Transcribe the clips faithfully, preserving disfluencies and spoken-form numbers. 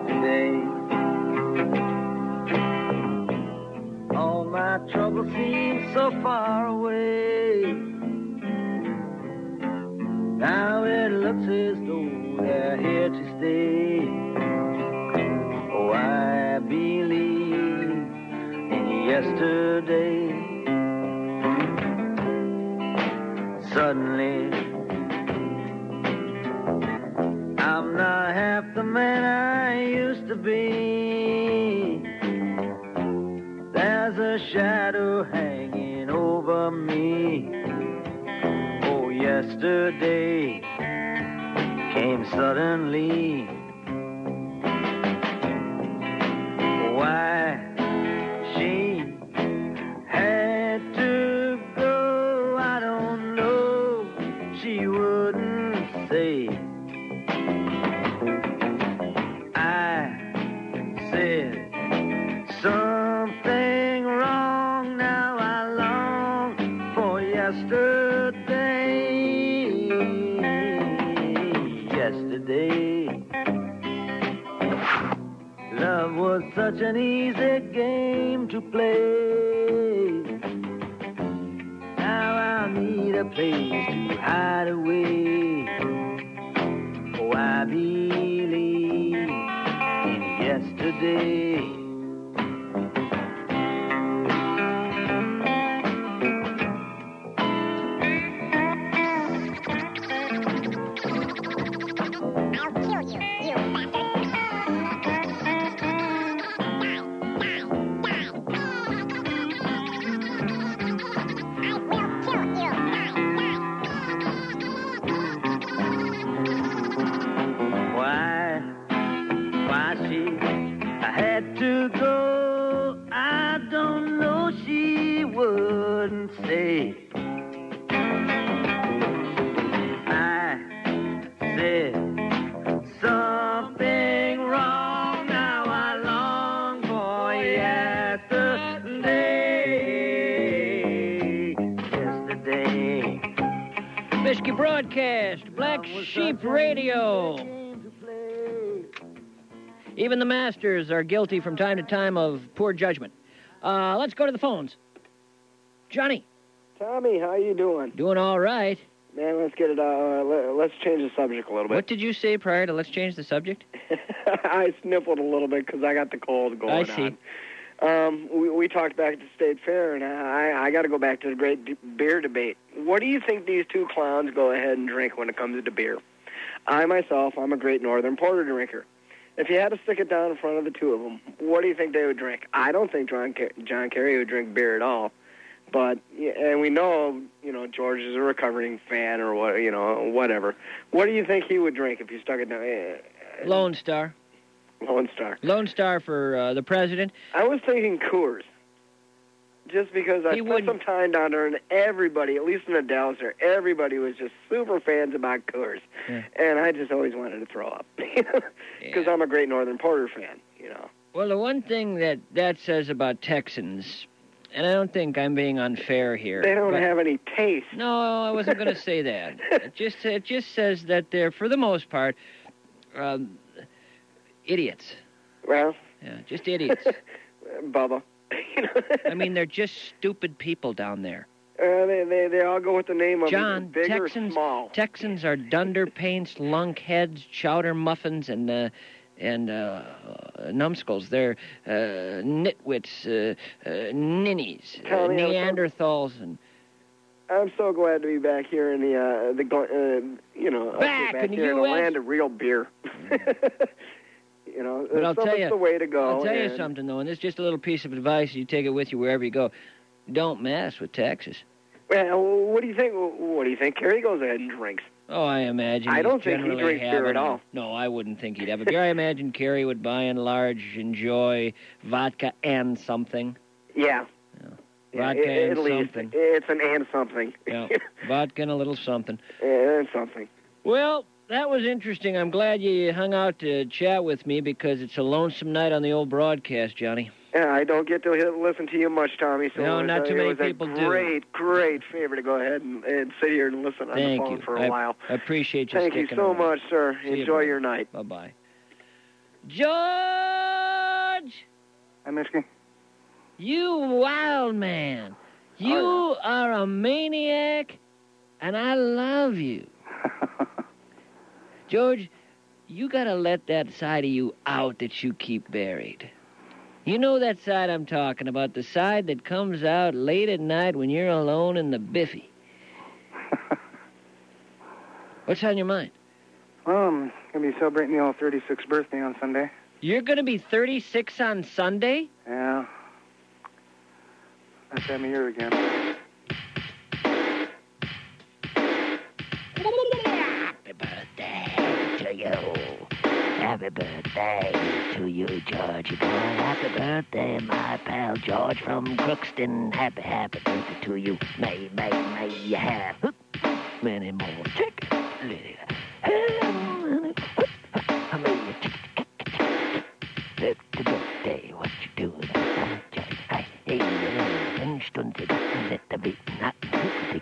yesterday. All my troubles seem so far away. Now it looks as though they're here to stay. Oh, I believe in yesterday. Suddenly, I'm not half the man I used to be. There's a shadow hanging over me. Oh, yesterday came suddenly. Why she had to go, I don't know. She wouldn't say. I said something wrong. Now I long for yesterday. Yesterday, love was such an easy game to play. Now I need a place to hide away. Oh, I believe in yesterday. Broadcast, Black Sheep Radio. Even the masters are guilty from time to time of poor judgment. Uh, let's go to the phones. Johnny. Tommy, how you doing? Doing all right. Man, let's get it, uh, let's change the subject a little bit. What did you say prior to let's change the subject? I sniffled a little bit because I got the cold going on. I see. On. Um, we, we talked back at the State Fair, and I, I got to go back to the great d- beer debate. What do you think these two clowns go ahead and drink when it comes to beer? I, myself, I'm a great Northern Porter drinker. If you had to stick it down in front of the two of them, what do you think they would drink? I don't think John, John Kerry would drink beer at all. But, and we know, you know, George is a recovering fan or what, you know, whatever. What do you think he would drink if you stuck it down? Lone Star. Lone Star. Lone Star for uh, the president. I was thinking Coors. Just because I he spent would... some time down there, and everybody, at least in the Dallas there, everybody was just super fans about Coors. Yeah. And I just always wanted to throw up. Because yeah. I'm a great Northern Porter fan, you know. Well, the one thing that that says about Texans, and I don't think I'm being unfair here. They don't have any taste. No, I wasn't going to say that. It just, it just says that they're, for the most part, um, idiots. Well? Yeah, just idiots. Bubba. I mean, they're just stupid people down there. Uh, they, they they all go with the name of John, big Texans, or small. Texans are dunderpaints, lunkheads, chowder muffins, and uh, and uh, numbskulls. They're uh, nitwits, uh, uh, ninnies, uh, Neanderthals, and. I'm so glad to be back here in the uh, the uh, you know back, back in here the in U S the land of real beer. You know, but I'll tell you, the way to go. I'll tell and... you something, though, and this is just a little piece of advice. You take it with you wherever you go. Don't mess with Texas. Well, what do you think? What do you think? Kerry goes ahead and drinks. Oh, I imagine. I don't think he drinks beer at all. No, I wouldn't think he'd have a beer. I imagine Kerry would, by and large, enjoy vodka and something. Yeah. yeah. yeah vodka it, and at least. something. It's an and something. Yeah. Vodka and a little something. And something. Well. That was interesting. I'm glad you hung out to chat with me because it's a lonesome night on the old broadcast, Johnny. Yeah, I don't get to listen to you much, Tommy. So no, it was, not too uh, many it was people a do. Great, great favor to go ahead and, and sit here and listen on Thank the phone you. for a I, while. I appreciate you Thank sticking you so around. much, sir. See Enjoy you, your night. Bye-bye. George! Hi, Mishki. You wild man. You Oh, are a maniac, and I love you. George, you gotta let that side of you out that you keep buried. You know that side I'm talking about, the side that comes out late at night when you're alone in the biffy. What's on your mind? Well, I'm going to be celebrating the old thirty-sixth birthday on Sunday. You're gonna be thirty-six on Sunday? Yeah. That time of year again. Happy birthday to you. Happy birthday to you, Georgie boy. Happy birthday, my pal George from Crookston. Happy, happy birthday to you. May, may, may you have many more chickens. Happy birthday, what you doing? Hey, en stund till detta blir natten.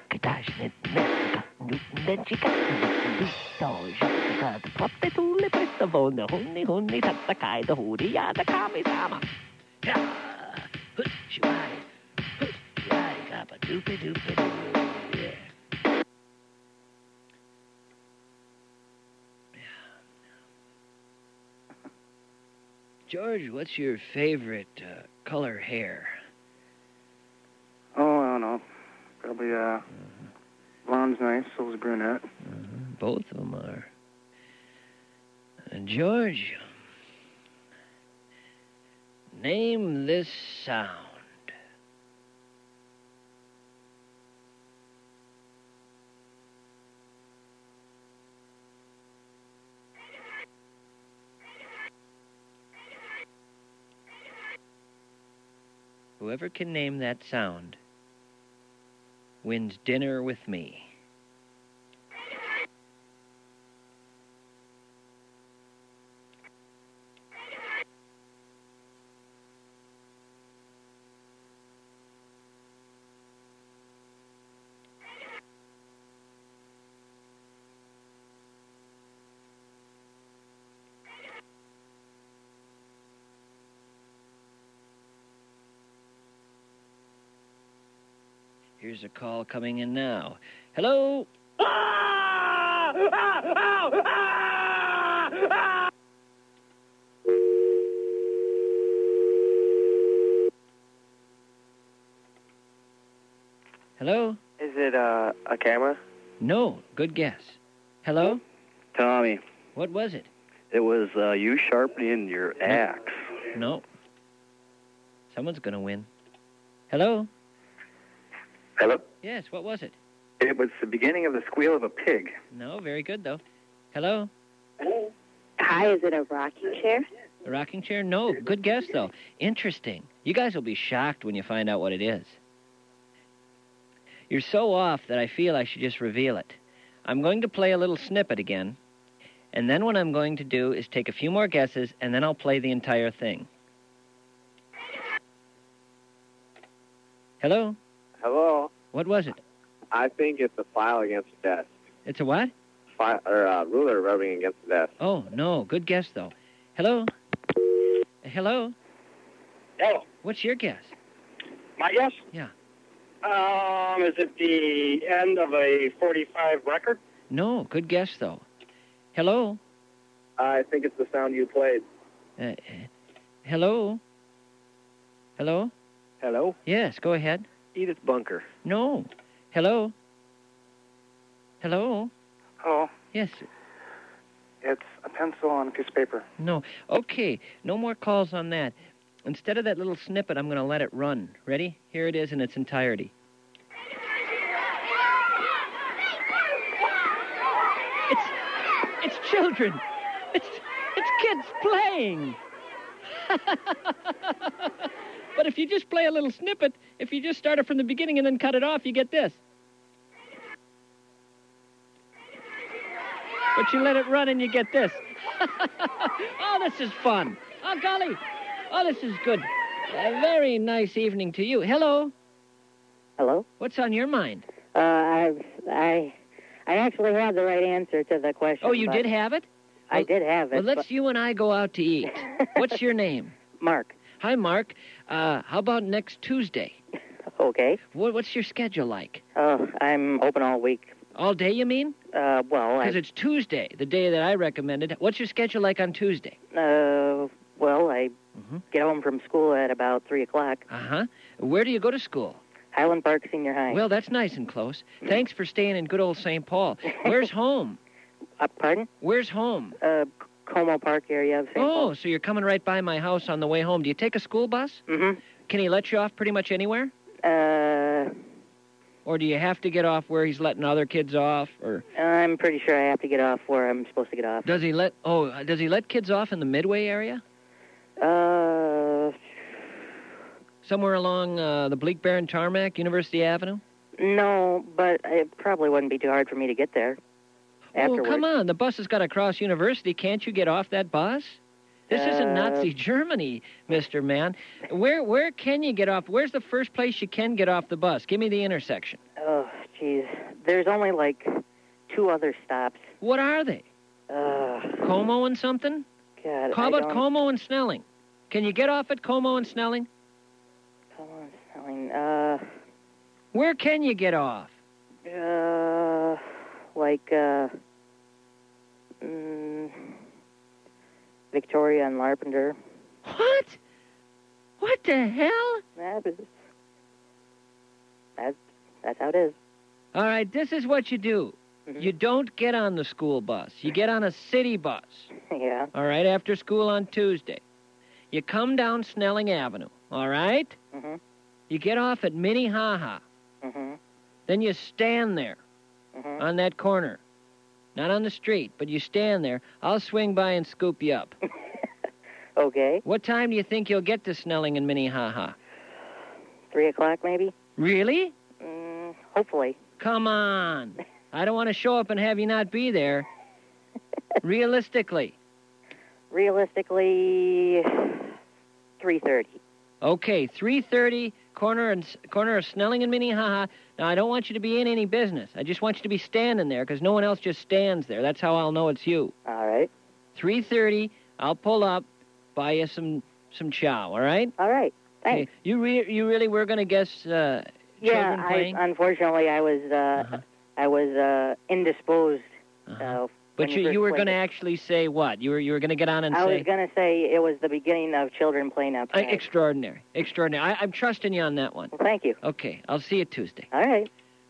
Den chicken, så jag ska prata tulle presta vånda honni honni tatta kai da hodi ja da kami sama. Ja, hut shwai, hut shwai kappa doopy doopy doo. Yeah. George, what's your favorite uh, color hair? Oh, I don't know. Probably, uh, mm-hmm. Blonde's nice, so's brunette. Mm-hmm. Both of them are. And George, name this sound. Whoever can name that sound wins dinner with me. Here's a call coming in now. Hello? Ah! Ah! Ah! Ah! Hello? Is it uh, a camera? No. Good guess. Hello? Tommy, What was it? it was uh, you sharpening your axe. No. Someone's going to win. Hello? Hello? Yes, what was it? It was the beginning of the squeal of a pig. No, very good, though. Hello? Hi, is it a rocking chair? A rocking chair? No. Good guess, though. Interesting. You guys will be shocked when you find out what it is. You're so off that I feel I should just reveal it. I'm going to play a little snippet again, and then what I'm going to do is take a few more guesses, and then I'll play the entire thing. Hello? Hello. What was it? I think it's a file against the desk. It's a what? File, or a ruler rubbing against the desk. Oh, no. Good guess, though. Hello? Hello? Hello. What's your guess? My guess? Yeah. Um, is it the end of a forty-five record? No. Good guess, though. Hello? I think it's the sound you played. Uh, uh, hello? Hello? Hello? Yes, go ahead. Edith Bunker. No. Hello? Hello? Oh, Yes. it's a pencil on a piece of paper. No. Okay, no more calls on that. Instead of that little snippet, I'm going to let it run. Ready? Here it is in its entirety. It's it's children. It's it's kids playing. But if you just play a little snippet, if you just start it from the beginning and then cut it off, you get this. But you let it run and you get this. Oh, this is fun. Oh, golly. Oh, this is good. A very nice evening to you. Hello. Hello? What's on your mind? Uh, I, I, I actually had the right answer to the question. Oh, you but did have it? I Well- did have it. Well, let's you and I go out to eat. What's your name? but- Mark. Hi, Mark. Uh, how about next Tuesday? Okay. What, what's your schedule like? Uh, I'm open all week. All day, you mean? Uh, well, I. Because it's Tuesday, the day that I recommended. What's your schedule like on Tuesday? Uh, well, I Mm-hmm. get home from school at about three o'clock. Uh-huh. Where do you go to school? Highland Park Senior High. Well, that's nice and close. Thanks for staying in good old Saint Paul. Where's home? Uh, pardon? Where's home? Uh, Como Park area of Saint Oh, so you're coming right by my house on the way home. Do you take a school bus? Paul. Mm-hmm. Can he let you off pretty much anywhere? Uh, Or do you have to get off where he's letting other kids off? Or I'm pretty sure I have to get off where I'm supposed to get off. does he let oh does he let kids off in the Midway area? Uh, Somewhere along uh, the Bleak Barren Tarmac, University Avenue? no, but it probably wouldn't be too hard for me to get there. Oh, Afterwards. come on. The bus has got to cross University. Can't you get off that bus? This isn't Uh, Nazi Germany, Mister Man. Where where can you get off? Where's the first place you can get off the bus? Give me the intersection. Oh, jeez. There's only like two other stops. What are they? Uh, Como and something? God. How I about don't... Como and Snelling? Can you get off at Como and Snelling? Como and Snelling. Uh, Where can you get off? uh, like, uh, mm, Victoria and Larpenter. What? What the hell? That is, that's, that's how it is. All right, this is what you do. Mhm. You don't get on the school bus. You get on a city bus. Yeah. All right, after school on Tuesday. You come down Snelling Avenue, all right? Mm-hmm. You get off at Minnehaha. Mm-hmm. Then you stand there Mm-hmm. on that corner. Not on the street, but you stand there. I'll swing by and scoop you up. Okay. What time do you think you'll get to Snelling and Minnehaha? Three o'clock, maybe? Really? Mm, hopefully. Come on. I don't want to show up and have you not be there. Realistically. Realistically, three thirty. Okay, three thirty, corner and corner of Snelling and Minnehaha. Now, I don't want you to be in any business. I just want you to be standing there because no one else just stands there. That's how I'll know it's you. All right. three thirty, I'll pull up, buy you some some chow, all right? All right. Thanks. Okay, You re- you really were going to guess uh, Yeah, children playing? I unfortunately I was uh, Uh-huh. I was uh, indisposed. Uh-huh. Uh, But when you, first you were played going to it. actually say what? You were you were going to get on and I say... was going to say it was the beginning of children playing Uh, outside. extraordinary, extraordinary. I, I'm trusting you on that one. Well, thank you. Okay, I'll see you Tuesday. All right.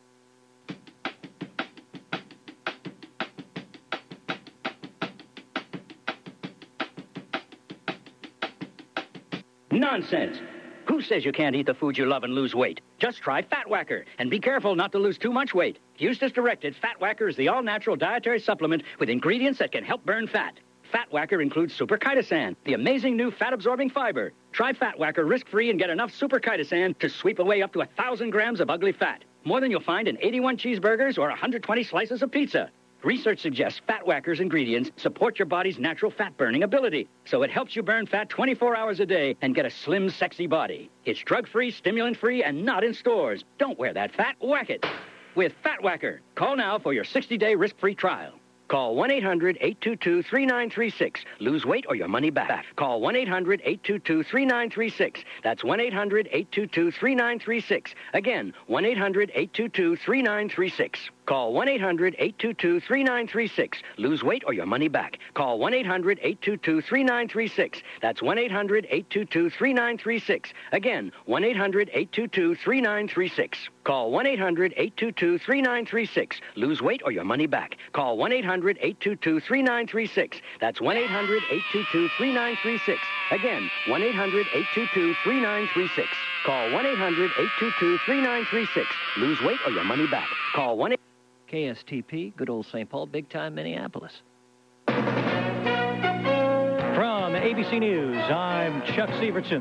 Nonsense. Who says you can't eat the food you love and lose weight? Just try Fat Whacker, and be careful not to lose too much weight. Used as directed, Fat Whacker is the all-natural dietary supplement with ingredients that can help burn fat. Fat Whacker includes Super Chitosan, the amazing new fat-absorbing fiber. Try Fat Whacker risk-free and get enough Super Chitosan to sweep away up to one thousand grams of ugly fat. More than you'll find in eighty-one cheeseburgers or one hundred twenty slices of pizza. Research suggests Fat Whacker's ingredients support your body's natural fat-burning ability, so it helps you burn fat twenty-four hours a day and get a slim, sexy body. It's drug-free, stimulant-free, and not in stores. Don't wear that fat. Whack it with Fat Whacker. Call now for your sixty-day risk-free trial. Call one eight hundred eight two two three nine three six. Lose weight or your money back. Call one eight hundred eight two two three nine three six. That's one eight hundred eight two two three nine three six. Again, one eight hundred eight two two three nine three six. Call one eight hundred eight two two three nine three six. Lose weight or your money back. Call one eight hundred eight two two three nine three six. That's one eight hundred eight two two three nine three six. Again, one eight hundred eight two two three nine three six. Call one eight hundred eight two two three nine three six. Lose weight or your money back. Call one eight hundred eight two two three nine three six. That's one eight hundred eight two two three nine three six. Again, one eight hundred eight two two three nine three six. Call one eight hundred eight two two three nine three six. Lose weight or your money back. Call one eight hundred K S T P, good old Saint Paul, big time Minneapolis. From A B C News, I'm Chuck Severson.